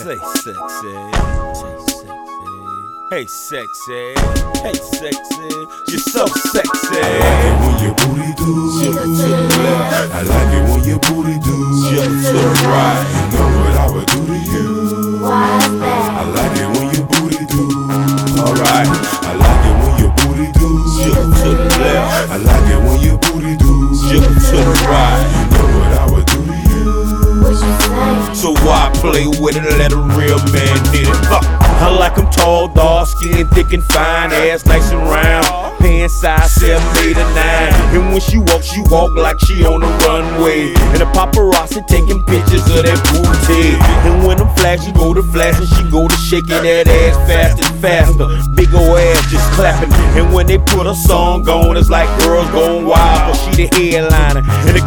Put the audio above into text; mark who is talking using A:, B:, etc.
A: Say sexy. Hey sexy. Hey sexy. You're so sexy.
B: I like it when your booty do.
A: Jiggle to the left.
B: I like it when your booty do.
A: Jiggle to the right.
B: You know what I would do to you.
C: Why's that?
B: I like it when your booty do.
A: Alright.
B: I like it when your booty do.
A: Jiggle to the left.
B: I like it when your booty do.
A: Jiggle to the right.
B: You know what I would do to you.
C: What you say?
A: So why play with it? Let a real man hit it. I like 'em tall, dark skin, thick and fine, ass nice and round. Pants size 7, 8, or 9. And when she walk like she on the runway. And the paparazzi taking pictures of that booty. And when them flash, she go to flash and she go to shaking that ass fast and faster. Big ol' ass just clapping. And when they put a song on, it's like girls going wild, but she the headliner. And the